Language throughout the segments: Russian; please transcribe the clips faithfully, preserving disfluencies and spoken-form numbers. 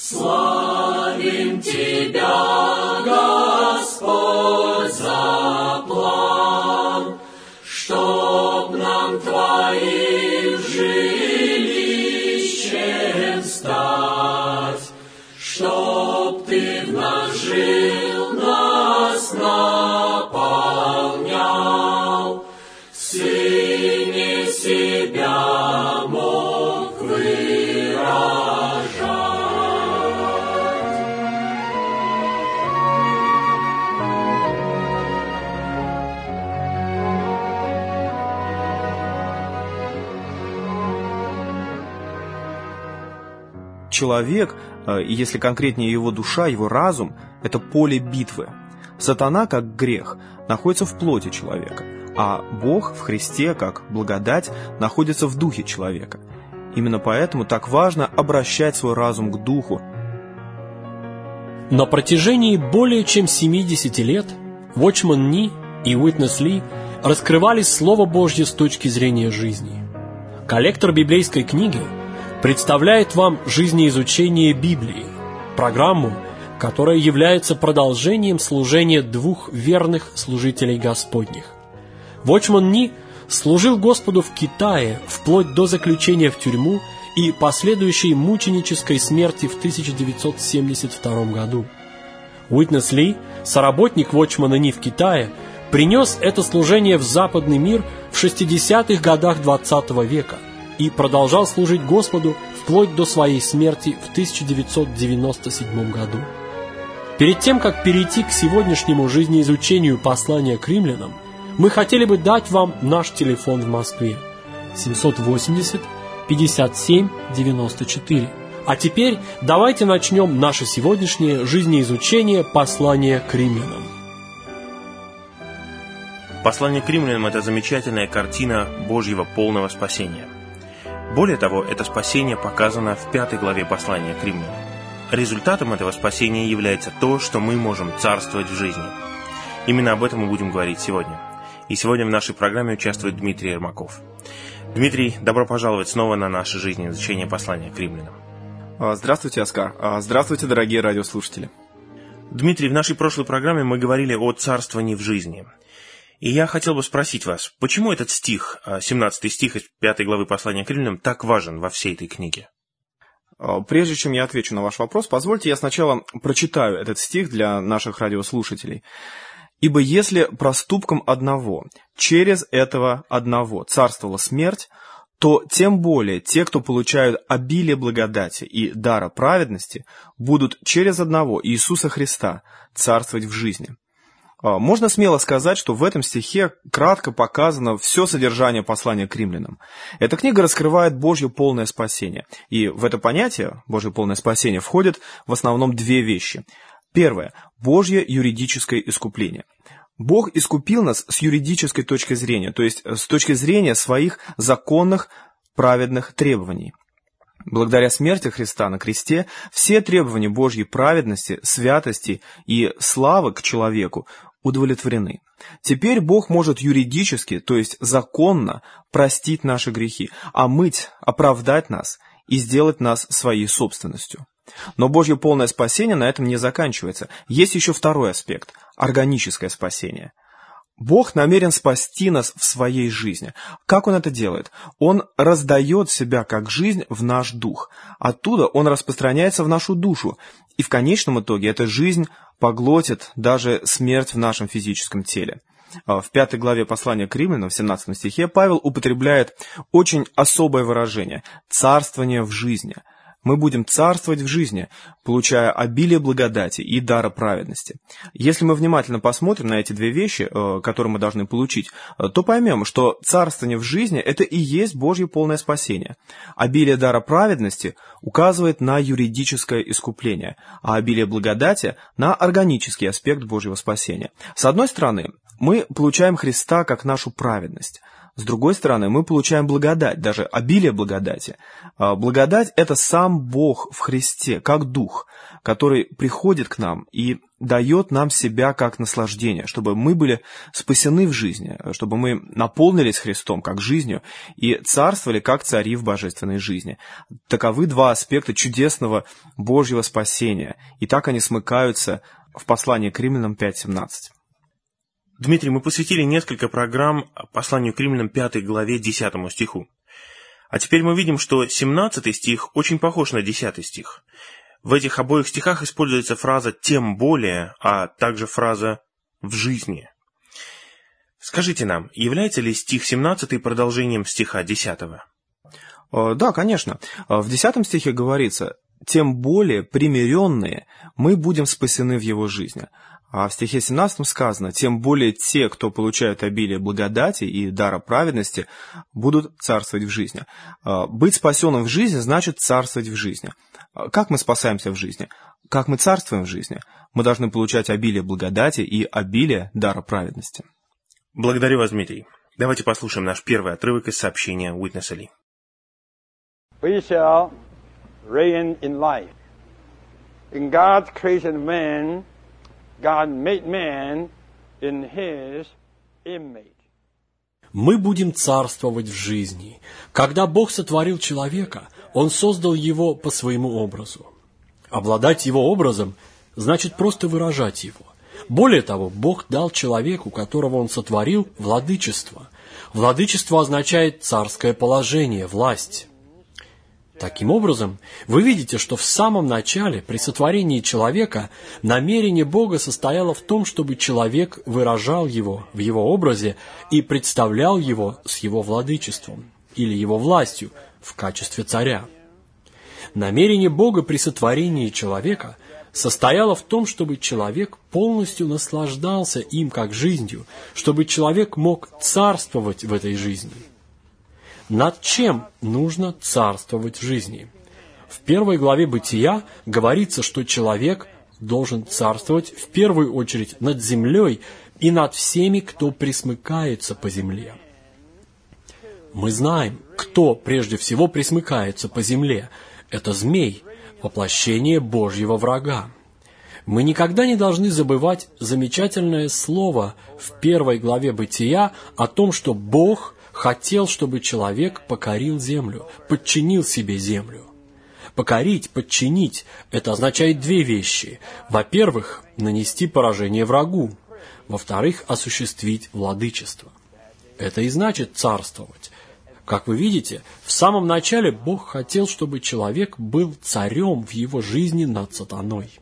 Славим Тебя, Господь, за план, чтоб нам Твоим жилищем стать, чтоб Ты в нас жил, нас наполнял, в Сыне себя мог выражать. Человек, и если конкретнее его душа, его разум, это поле битвы. Сатана, как грех, находится в плоти человека, а Бог в Христе, как благодать, находится в духе человека. Именно поэтому так важно обращать свой разум к духу. На протяжении более чем семидесяти лет Watchman Nee и Witness Lee раскрывали Слово Божье с точки зрения жизни. Коллектор библейской книги представляет вам жизнеизучение Библии, программу, которая является продолжением служения двух верных служителей Господних. Watchman Nee служил Господу в Китае вплоть до заключения в тюрьму и последующей мученической смерти в тысяча девятьсот семьдесят втором году. Witness Lee, соработник Watchman Nee в Китае, принес это служение в западный мир в шестидесятых годах двадцатого века и продолжал служить Господу вплоть до своей смерти в тысяча девятьсот девяносто седьмом году. Перед тем, как перейти к сегодняшнему жизнеизучению послания к римлянам, мы хотели бы дать вам наш телефон в Москве семьсот восемьдесят пятьдесят семь девяносто четыре. А теперь давайте начнем наше сегодняшнее жизнеизучение послания к римлянам. Послание к римлянам – это замечательная картина Божьего полного спасения. Более того, это спасение показано в пятой главе послания к римлянам. Результатом этого спасения является то, что мы можем царствовать в жизни. Именно об этом мы будем говорить сегодня. И сегодня в нашей программе участвует Дмитрий Ермаков. Дмитрий, добро пожаловать снова на наше жизнеизучение послания к римлянам. Здравствуйте, Оскар. Здравствуйте, дорогие радиослушатели. Дмитрий, в нашей прошлой программе мы говорили о царствовании в жизни. И я хотел бы спросить вас, почему этот стих, семнадцатый стих из пятой главы послания к римлянам, так важен во всей этой книге? Прежде чем я отвечу на ваш вопрос, позвольте я сначала прочитаю этот стих для наших радиослушателей. «Ибо если проступком одного, через этого одного царствовала смерть, то тем более те, кто получают обилие благодати и дара праведности, будут через одного Иисуса Христа царствовать в жизни». Можно смело сказать, что в этом стихе кратко показано все содержание послания к римлянам. Эта книга раскрывает Божье полное спасение. И в это понятие, Божье полное спасение, входят в основном две вещи. Первое – Божье юридическое искупление. Бог искупил нас с юридической точки зрения, то есть с точки зрения своих законных, праведных требований. Благодаря смерти Христа на кресте все требования Божьей праведности, святости и славы к человеку удовлетворены. Теперь Бог может юридически, то есть законно, простить наши грехи, омыть, оправдать нас и сделать нас своей собственностью. Но Божье полное спасение на этом не заканчивается. Есть еще второй аспект – органическое спасение. Бог намерен спасти нас в своей жизни. Как Он это делает? Он раздает себя как жизнь в наш дух. Оттуда Он распространяется в нашу душу. И в конечном итоге эта жизнь поглотит даже смерть в нашем физическом теле. В пятой главе послания к римлянам, в семнадцатом стихе, Павел употребляет очень особое выражение – «царствование в жизни». Мы будем царствовать в жизни, получая обилие благодати и дара праведности. Если мы внимательно посмотрим на эти две вещи, которые мы должны получить, то поймем, что царствование в жизни – это и есть Божье полное спасение. Обилие дара праведности указывает на юридическое искупление, а обилие благодати – на органический аспект Божьего спасения. С одной стороны, мы получаем Христа как нашу праведность. С другой стороны, мы получаем благодать, даже обилие благодати. Благодать – это сам Бог в Христе, как Дух, который приходит к нам и дает нам себя как наслаждение, чтобы мы были спасены в жизни, чтобы мы наполнились Христом как жизнью и царствовали как цари в божественной жизни. Таковы два аспекта чудесного Божьего спасения, и так они смыкаются в послании к Римлянам пять семнадцать. Дмитрий, мы посвятили несколько программ посланию к Римлянам пятой главе десятому стиху. А теперь мы видим, что семнадцатый стих очень похож на десятый стих. В этих обоих стихах используется фраза «тем более», а также фраза «в жизни». Скажите нам, является ли стих семнадцатый продолжением стиха десятого? Да, конечно. В десятом стихе говорится: «Тем более примиренные мы будем спасены в его жизни». А в стихе семнадцатом сказано: «Тем более те, кто получают обилие благодати и дара праведности, будут царствовать в жизни». Быть спасенным в жизни значит царствовать в жизни. Как мы спасаемся в жизни? Как мы царствуем в жизни? Мы должны получать обилие благодати и обилие дара праведности. Благодарю вас, Дмитрий. Давайте послушаем наш первый отрывок из сообщения Уитнеса Ли. We shall reign in life. In God's creation of man, God made man in His image. Мы будем царствовать в жизни. Когда Бог сотворил человека, Он создал его по своему образу. Обладать его образом значит просто выражать его. Более того, Бог дал человеку, которого Он сотворил, владычество. Владычество означает царское положение, власть. Таким образом, вы видите, что в самом начале, при сотворении человека, намерение Бога состояло в том, чтобы человек выражал его в его образе и представлял его с его владычеством или его властью в качестве царя. Намерение Бога при сотворении человека состояло в том, чтобы человек полностью наслаждался им как жизнью, чтобы человек мог царствовать в этой жизни. Над чем нужно царствовать в жизни? В первой главе Бытия говорится, что человек должен царствовать в первую очередь над землей и над всеми, кто присмыкается по земле. Мы знаем, кто прежде всего присмыкается по земле. Это змей, воплощение Божьего врага. Мы никогда не должны забывать замечательное слово в первой главе Бытия о том, что Бог хотел, чтобы человек покорил землю, подчинил себе землю. Покорить, подчинить – это означает две вещи. Во-первых, нанести поражение врагу. Во-вторых, осуществить владычество. Это и значит царствовать. Как вы видите, в самом начале Бог хотел, чтобы человек был царем в его жизни над сатаной.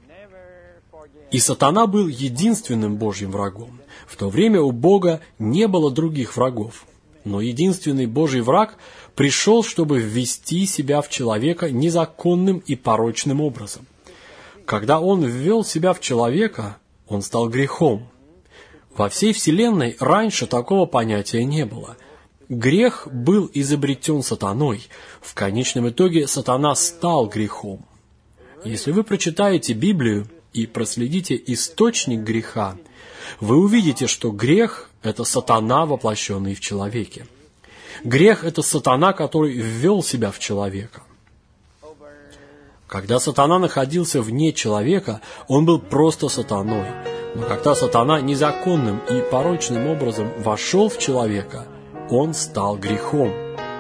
И сатана был единственным Божьим врагом. В то время у Бога не было других врагов. Но единственный Божий враг пришел, чтобы ввести себя в человека незаконным и порочным образом. Когда он ввел себя в человека, он стал грехом. Во всей Вселенной раньше такого понятия не было. Грех был изобретен сатаной. В конечном итоге сатана стал грехом. Если вы прочитаете Библию и проследите источник греха, вы увидите, что грех – это сатана, воплощенный в человеке. Грех – это сатана, который ввел себя в человека. Когда сатана находился вне человека, он был просто сатаной. Но когда сатана незаконным и порочным образом вошел в человека, он стал грехом.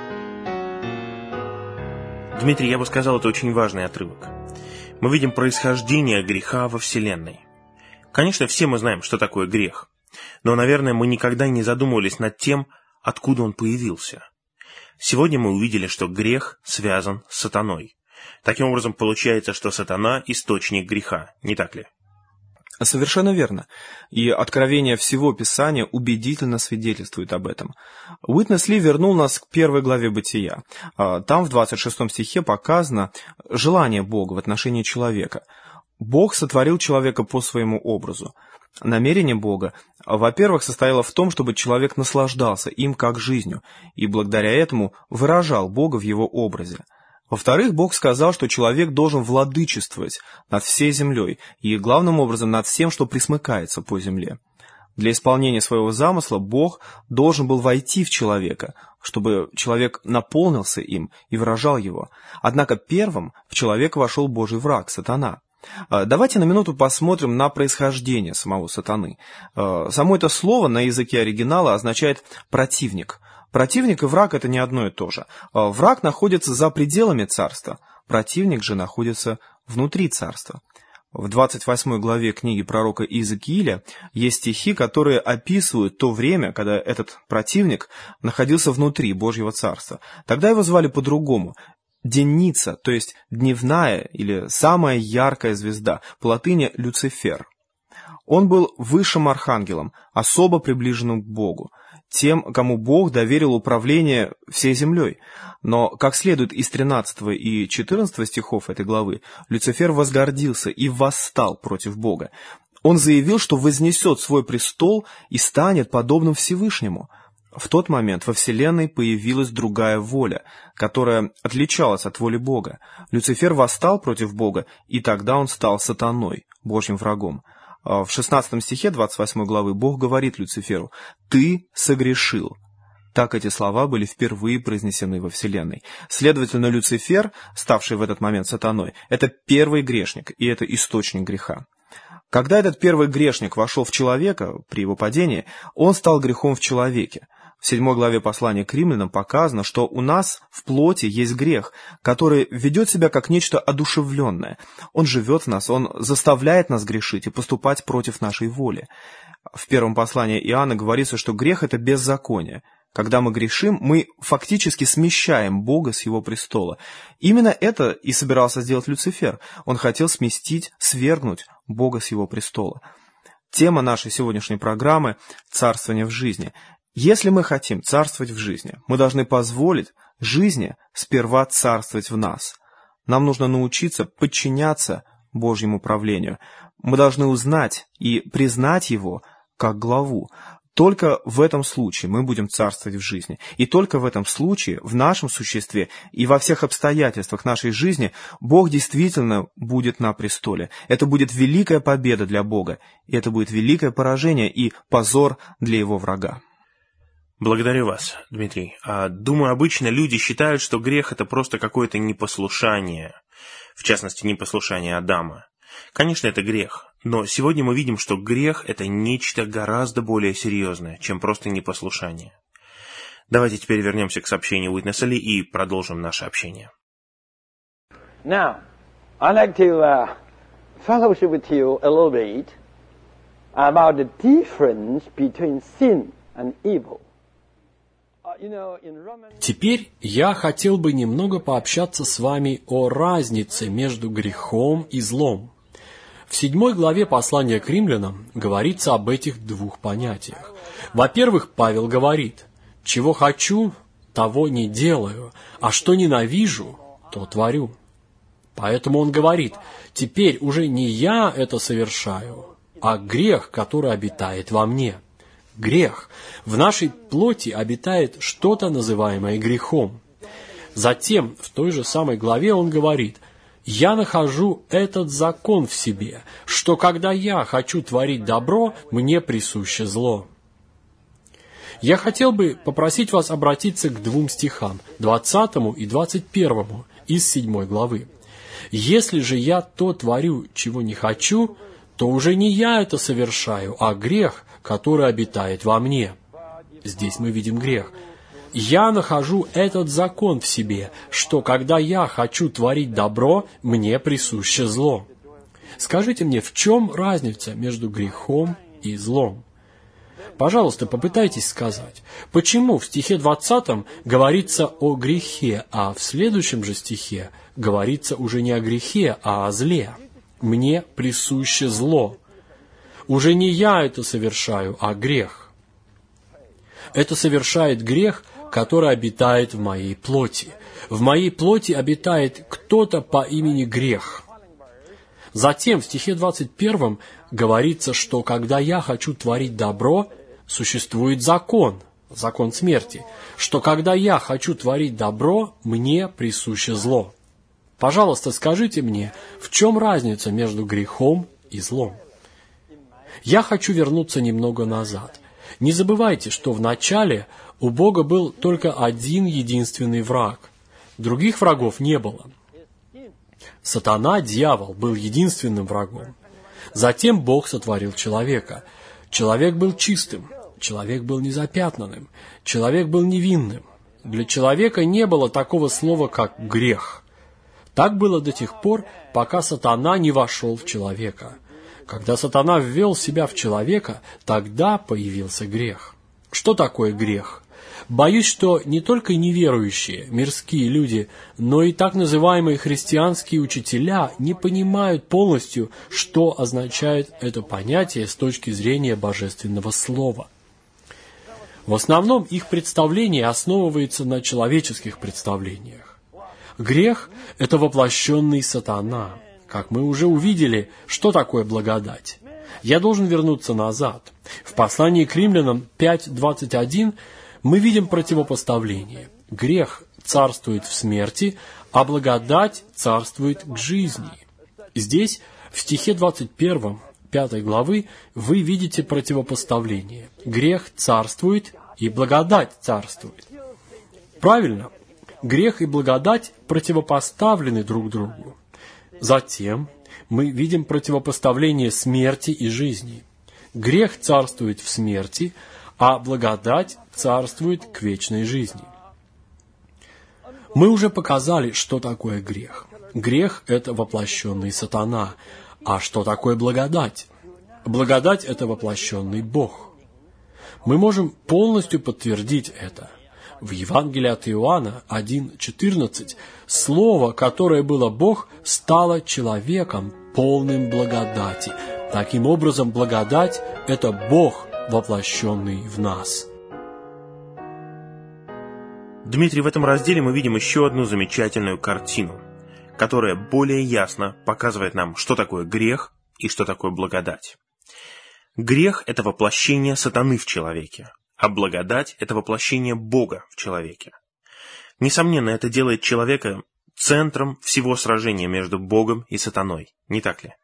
Дмитрий, я бы сказал, это очень важный отрывок. Мы видим происхождение греха во Вселенной. Конечно, все мы знаем, что такое грех. Но, наверное, мы никогда не задумывались над тем, откуда он появился. Сегодня мы увидели, что грех связан с сатаной. Таким образом, получается, что сатана – источник греха, не так ли? Совершенно верно. И откровение всего Писания убедительно свидетельствует об этом. Уитнес Ли вернул нас к первой главе Бытия. Там в двадцать шестом стихе показано желание Бога в отношении человека. Бог сотворил человека по своему образу. Намерение Бога, во-первых, состояло в том, чтобы человек наслаждался им как жизнью, и благодаря этому выражал Бога в его образе. Во-вторых, Бог сказал, что человек должен владычествовать над всей землей и, главным образом, над всем, что присмыкается по земле. Для исполнения своего замысла Бог должен был войти в человека, чтобы человек наполнился им и выражал его. Однако первым в человека вошел Божий враг, сатана. Давайте на минуту посмотрим на происхождение самого сатаны. Само это слово на языке оригинала означает «противник». Противник и враг – это не одно и то же. Враг находится за пределами царства, противник же находится внутри царства. В двадцать восьмой главе книги пророка Иезекииля есть стихи, которые описывают то время, когда этот противник находился внутри Божьего царства. Тогда его звали по-другому – денница, то есть дневная или самая яркая звезда, по латыни Люцифер. Он был высшим архангелом, особо приближенным к Богу, тем, кому Бог доверил управление всей землей. Но, как следует из тринадцатого и четырнадцатого стихов этой главы, Люцифер возгордился и восстал против Бога. Он заявил, что вознесет свой престол и станет подобным Всевышнему. В тот момент во Вселенной появилась другая воля, которая отличалась от воли Бога. Люцифер восстал против Бога, и тогда он стал сатаной, Божьим врагом. В шестнадцатом стихе двадцать восьмой главы Бог говорит Люциферу: «Ты согрешил». Так эти слова были впервые произнесены во Вселенной. Следовательно, Люцифер, ставший в этот момент сатаной, это первый грешник, и это источник греха. Когда этот первый грешник вошел в человека при его падении, он стал грехом в человеке. В седьмой главе послания к римлянам показано, что у нас в плоти есть грех, который ведет себя как нечто одушевленное. Он живет в нас, он заставляет нас грешить и поступать против нашей воли. В первом послании Иоанна говорится, что грех – это беззаконие. Когда мы грешим, мы фактически смещаем Бога с Его престола. Именно это и собирался сделать Люцифер. Он хотел сместить, свергнуть Бога с Его престола. Тема нашей сегодняшней программы – «Царствование в жизни». Если мы хотим царствовать в жизни, мы должны позволить жизни сперва царствовать в нас. Нам нужно научиться подчиняться Божьему правлению. Мы должны узнать и признать Его как главу. Только в этом случае мы будем царствовать в жизни. И только в этом случае, в нашем существе и во всех обстоятельствах нашей жизни, Бог действительно будет на престоле. Это будет великая победа для Бога, и это будет великое поражение и позор для Его врага. Благодарю вас, Дмитрий. Думаю, обычно люди считают, что грех – это просто какое-то непослушание, в частности, непослушание Адама. Конечно, это грех, но сегодня мы видим, что грех – это нечто гораздо более серьезное, чем просто непослушание. Давайте теперь вернемся к сообщению Уитнеса Ли и продолжим наше общение. Now, I'd like to uh, fellowship with you a little bit about the difference between sin and evil. Теперь я хотел бы немного пообщаться с вами о разнице между грехом и злом. В седьмой главе послания к римлянам говорится об этих двух понятиях. Во-первых, Павел говорит: «Чего хочу, того не делаю, а что ненавижу, то творю». Поэтому он говорит: «Теперь уже не я это совершаю, а грех, который обитает во мне». Грех. В нашей плоти обитает что-то, называемое грехом. Затем, в той же самой главе он говорит: «Я нахожу этот закон в себе, что когда я хочу творить добро, мне присуще зло». Я хотел бы попросить вас обратиться к двум стихам, двадцатому и двадцать первому из седьмой главы. «Если же я то творю, чего не хочу, то уже не я это совершаю, а грех, который обитает во мне». Здесь мы видим грех. «Я нахожу этот закон в себе, что когда я хочу творить добро, мне присуще зло». Скажите мне, в чем разница между грехом и злом? Пожалуйста, попытайтесь сказать, почему в стихе двадцатом говорится о грехе, а в следующем же стихе говорится уже не о грехе, а о зле. «Мне присуще зло». Уже не я это совершаю, а грех. Это совершает грех, который обитает в моей плоти. В моей плоти обитает кто-то по имени грех. Затем в стихе двадцать первом говорится, что когда я хочу творить добро, существует закон, закон смерти, что когда я хочу творить добро, мне присуще зло. Пожалуйста, скажите мне, в чем разница между грехом и злом? Я хочу вернуться немного назад. Не забывайте, что в начале у Бога был только один единственный враг. Других врагов не было. Сатана, дьявол, был единственным врагом. Затем Бог сотворил человека. Человек был чистым, человек был незапятнанным, человек был невинным. Для человека не было такого слова, как грех. Так было до тех пор, пока сатана не вошел в человека. Когда сатана ввел себя в человека, тогда появился грех. Что такое грех? Боюсь, что не только неверующие, мирские люди, но и так называемые христианские учителя не понимают полностью, что означает это понятие с точки зрения божественного слова. В основном их представление основывается на человеческих представлениях. Грех – это воплощенный сатана. Как мы уже увидели, что такое благодать? Я должен вернуться назад. В послании к Римлянам пять двадцать один мы видим противопоставление. Грех царствует в смерти, а благодать царствует к жизни. Здесь, в стихе двадцать первом, пятой главы, вы видите противопоставление. Грех царствует, и благодать царствует. Правильно? Грех и благодать противопоставлены друг другу. Затем мы видим противопоставление смерти и жизни. Грех царствует в смерти, а благодать царствует к вечной жизни. Мы уже показали, что такое грех. Грех – это воплощенный сатана. А что такое благодать? Благодать – это воплощенный Бог. Мы можем полностью подтвердить это. В Евангелии от Иоанна один четырнадцать слово, которое было Бог, стало человеком, полным благодати. Таким образом, благодать – это Бог, воплощенный в нас. Дмитрий, в этом разделе мы видим еще одну замечательную картину, которая более ясно показывает нам, что такое грех и что такое благодать. Грех – это воплощение сатаны в человеке, а благодать – это воплощение Бога в человеке. Несомненно, это делает человека центром всего сражения между Богом и сатаной, не так ли?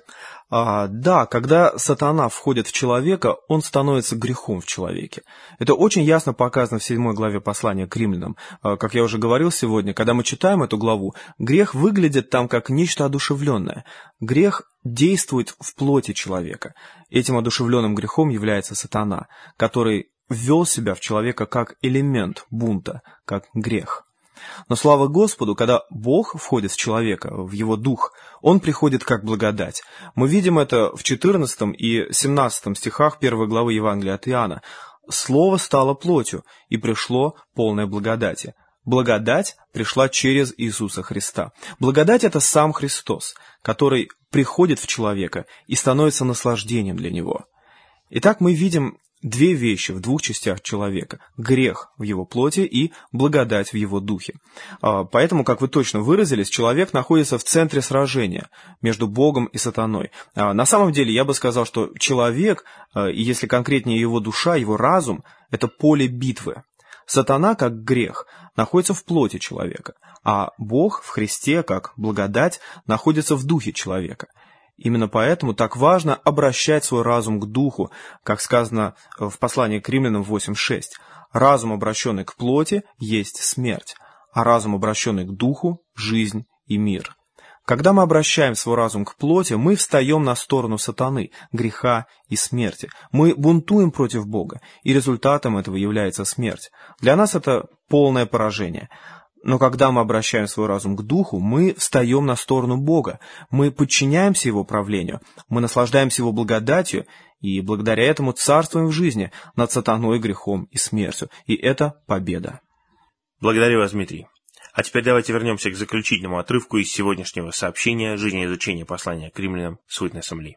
А, да, когда сатана входит в человека, он становится грехом в человеке. Это очень ясно показано в седьмой главе послания к Римлянам. А, как я уже говорил сегодня, когда мы читаем эту главу, грех выглядит там как нечто одушевленное. Грех действует в плоти человека. Этим одушевленным грехом является сатана, который ввел себя в человека как элемент бунта, как грех. Но слава Господу, когда Бог входит в человека, в его дух, он приходит как благодать. Мы видим это в четырнадцатом и семнадцатом стихах первой главы Евангелия от Иоанна. «Слово стало плотью, и пришло полное благодати». Благодать пришла через Иисуса Христа. Благодать – это сам Христос, который приходит в человека и становится наслаждением для него. Итак, мы видим две вещи в двух частях человека. Грех в его плоти и благодать в его духе. Поэтому, как вы точно выразились, человек находится в центре сражения между Богом и сатаной. На самом деле, я бы сказал, что человек, и если конкретнее его душа, его разум, это поле битвы. Сатана, как грех, находится в плоти человека, а Бог в Христе, как благодать, находится в духе человека. Именно поэтому так важно обращать свой разум к духу, как сказано в послании к Римлянам восемь шесть. Разум, обращенный к плоти, есть смерть, а разум, обращенный к духу, жизнь и мир. Когда мы обращаем свой разум к плоти, мы встаем на сторону сатаны, греха и смерти. Мы бунтуем против Бога, и результатом этого является смерть. Для нас это полное поражение. Но когда мы обращаем свой разум к духу, мы встаем на сторону Бога, мы подчиняемся Его правлению, мы наслаждаемся Его благодатью, и благодаря этому царствуем в жизни над сатаной, грехом и смертью. И это победа. Благодарю вас, Дмитрий. А теперь давайте вернемся к заключительному отрывку из сегодняшнего сообщения «Жизнеизучение послания к Римлянам» с Уитнесом Ли.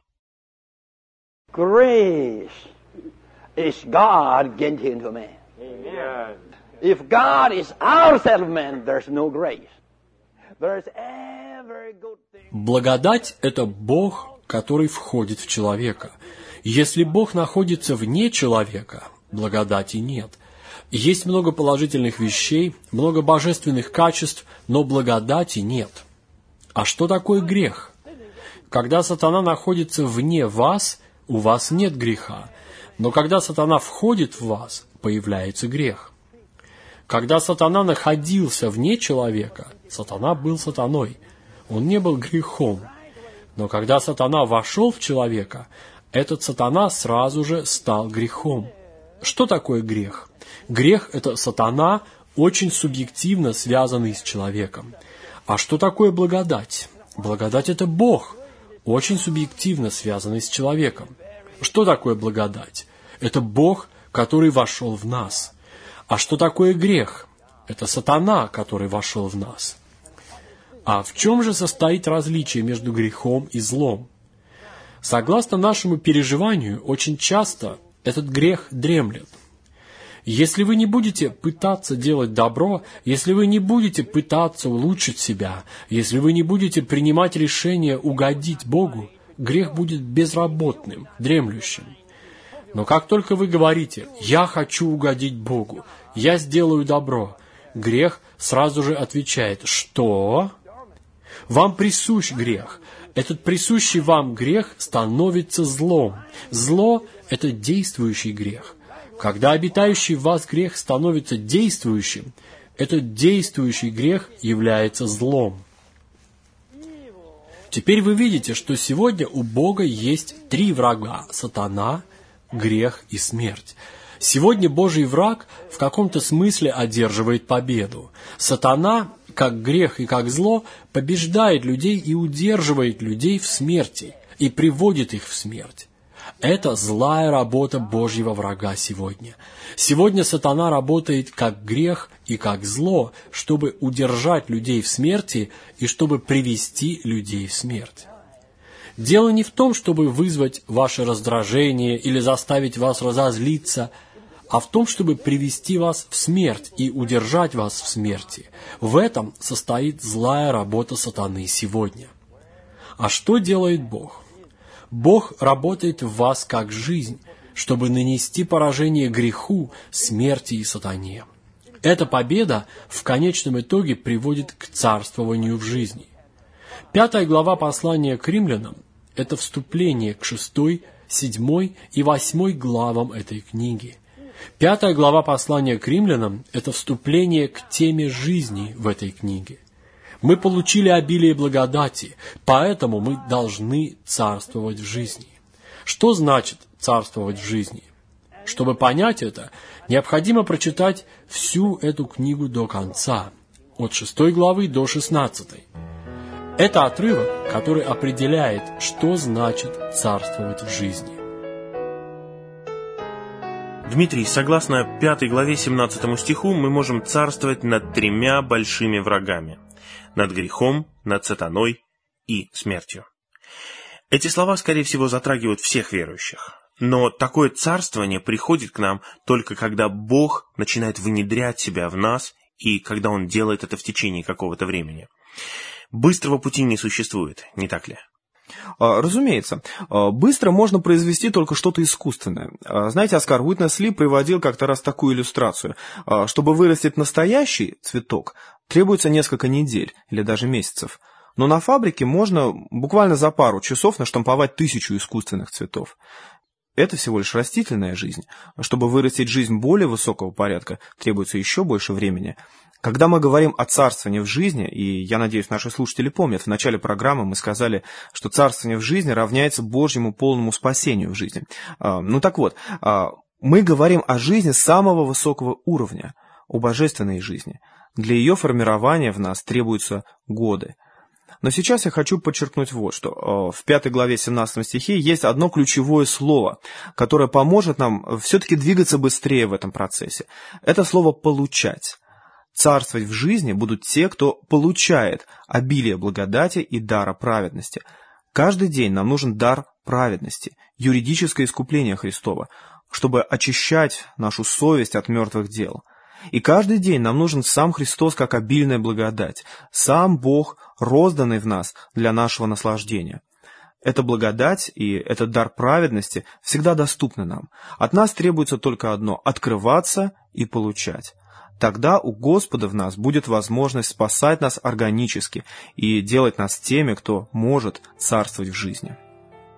Grace is God getting into man. Amen. If God is outside of man, there's no grace. There's every good thing. Благодать – это Бог, который входит в человека. Если Бог находится вне человека, благодати нет. Есть много положительных вещей, много божественных качеств, но благодати нет. А что такое грех? Когда сатана находится вне вас, у вас нет греха. Но когда сатана входит в вас, появляется грех. Когда сатана находился вне человека, сатана был сатаной, он не был грехом. Но когда сатана вошел в человека, этот сатана сразу же стал грехом. Что такое грех? Грех – это сатана, очень субъективно связанный с человеком. А что такое благодать? Благодать – это Бог, очень субъективно связанный с человеком. Что такое благодать? Это Бог, который вошел в нас. А что такое грех? Это сатана, который вошел в нас. А в чем же состоит различие между грехом и злом? Согласно нашему переживанию, очень часто этот грех дремлет. Если вы не будете пытаться делать добро, если вы не будете пытаться улучшить себя, если вы не будете принимать решение угодить Богу, грех будет безработным, дремлющим. Но как только вы говорите «я хочу угодить Богу», «я сделаю добро», грех сразу же отвечает «что?». Вам присущ грех. Этот присущий вам грех становится злом. Зло – это действующий грех. Когда обитающий в вас грех становится действующим, этот действующий грех является злом. Теперь вы видите, что сегодня у Бога есть три врага – сатана, грех и смерть. Сегодня Божий враг в каком-то смысле одерживает победу. Сатана, как грех и как зло, побеждает людей и удерживает людей в смерти, и приводит их в смерть. Это злая работа Божьего врага сегодня. Сегодня сатана работает как грех и как зло, чтобы удержать людей в смерти и чтобы привести людей в смерть. Дело не в том, чтобы вызвать ваше раздражение или заставить вас разозлиться, а в том, чтобы привести вас в смерть и удержать вас в смерти. В этом состоит злая работа сатаны сегодня. А что делает Бог? Бог работает в вас как жизнь, чтобы нанести поражение греху, смерти и сатане. Эта победа в конечном итоге приводит к царствованию в жизни. Пятая глава послания к римлянам – это вступление к шестой, седьмой и восьмой главам этой книги. Пятая глава послания к римлянам – это вступление к теме жизни в этой книге. Мы получили обилие благодати, поэтому мы должны царствовать в жизни. Что значит царствовать в жизни? Чтобы понять это, необходимо прочитать всю эту книгу до конца, от шестой главы до шестнадцатой. Это отрывок, который определяет, что значит царствовать в жизни. Дмитрий, согласно пятой главе семнадцатому стиху, мы можем царствовать над тремя большими врагами. Над грехом, над сатаной и смертью. Эти слова, скорее всего, затрагивают всех верующих. Но такое царствование приходит к нам только когда Бог начинает внедрять себя в нас и когда Он делает это в течение какого-то времени. Быстрого пути не существует, не так ли? Разумеется. Быстро можно произвести только что-то искусственное. Знаете, Оскар Уитнес Ли приводил как-то раз такую иллюстрацию. Чтобы вырастить настоящий цветок, требуется несколько недель или даже месяцев. Но на фабрике можно буквально за пару часов наштамповать тысячу искусственных цветов. Это всего лишь растительная жизнь. Чтобы вырастить жизнь более высокого порядка, требуется еще больше времени. Когда мы говорим о царствовании в жизни, и я надеюсь, наши слушатели помнят, в начале программы мы сказали, что царствование в жизни равняется Божьему полному спасению в жизни. Ну так вот, мы говорим о жизни самого высокого уровня, о божественной жизни. Для ее формирования в нас требуются годы. Но сейчас я хочу подчеркнуть вот что. В пятой главе семнадцатом стихе есть одно ключевое слово, которое поможет нам все-таки двигаться быстрее в этом процессе. Это слово «получать». Царствовать в жизни будут те, кто получает обилие благодати и дара праведности. Каждый день нам нужен дар праведности, юридическое искупление Христова, чтобы очищать нашу совесть от мертвых дел. И каждый день нам нужен сам Христос как обильная благодать, сам Бог, розданный в нас для нашего наслаждения. Эта благодать и этот дар праведности всегда доступны нам. От нас требуется только одно – открываться и получать. Тогда у Господа в нас будет возможность спасать нас органически и делать нас теми, кто может царствовать в жизни.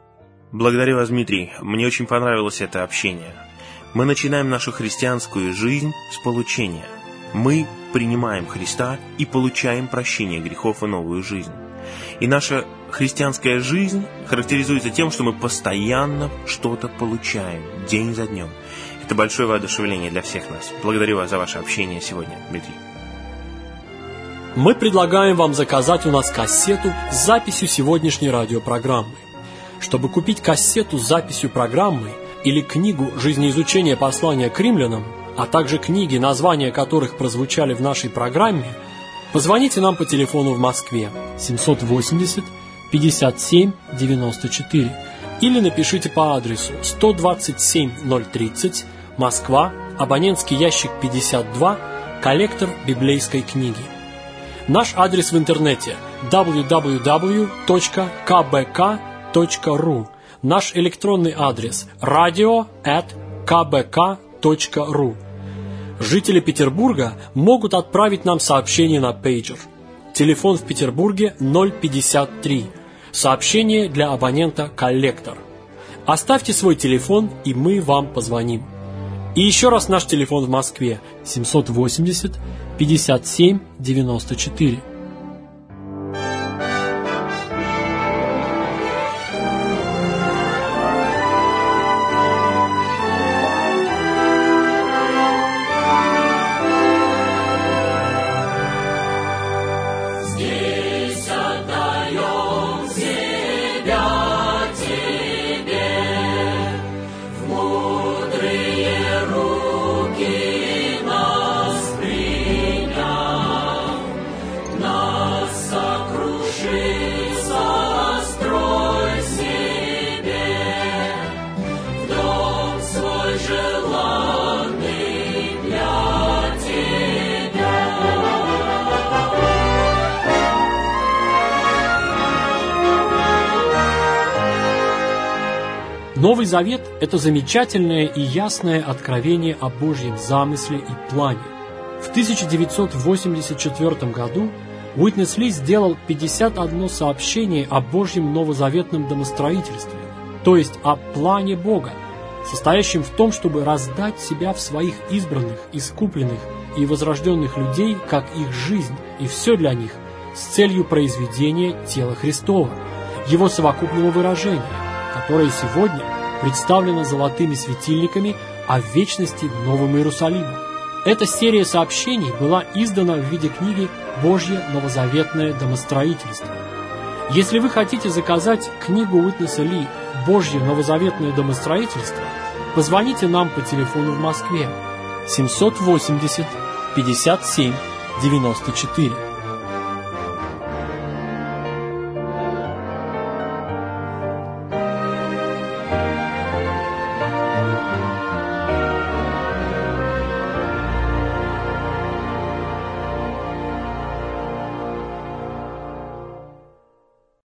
Благодарю вас, Дмитрий. Мне очень понравилось это общение. Мы начинаем нашу христианскую жизнь с получения. Мы принимаем Христа и получаем прощение грехов и новую жизнь. И наша христианская жизнь характеризуется тем, что мы постоянно что-то получаем, день за днем. Это большое воодушевление для всех нас. Благодарю вас за ваше общение сегодня, Дмитрий. Мы предлагаем вам заказать у нас кассету с записью сегодняшней радиопрограммы. Чтобы купить кассету с записью программы или книгу «Жизнеизучение послания к римлянам», а также книги, названия которых прозвучали в нашей программе, позвоните нам по телефону в Москве семьсот восемьдесят пятьдесят семь девяносто четыре или напишите по адресу сто двадцать семь ноль тридцать, Москва, абонентский ящик пятьдесят два, коллектор библейской книги. Наш адрес в интернете дабл ю дабл ю дабл ю точка ка бэ ка точка ру. Наш электронный адрес радио эт ка бэ ка точка ру. Жители Петербурга могут отправить нам сообщение на пейджер. Телефон в Петербурге ноль пятьдесят три. Сообщение для абонента «Коллектор». Оставьте свой телефон, и мы вам позвоним. И еще раз наш телефон в Москве семьсот восемьдесят пятьдесят семь девяносто четыре. Новый Завет – это замечательное и ясное откровение о Божьем замысле и плане. В тысяча девятьсот восемьдесят четвёртом году Уитнес Ли сделал пятьдесят одно сообщение о Божьем новозаветном домостроительстве, то есть о плане Бога, состоящем в том, чтобы раздать себя в своих избранных, искупленных и возрожденных людей, как их жизнь, и все для них, с целью произведения тела Христова, его совокупного выражения, которое сегодня представлено золотыми светильниками о вечности в Новом Иерусалиме. Эта серия сообщений была издана в виде книги «Божье новозаветное домостроительство». Если вы хотите заказать книгу Уитнеса Ли «Божье новозаветное домостроительство», позвоните нам по телефону в Москве семьсот восемьдесят пятьдесят семь девяносто четыре.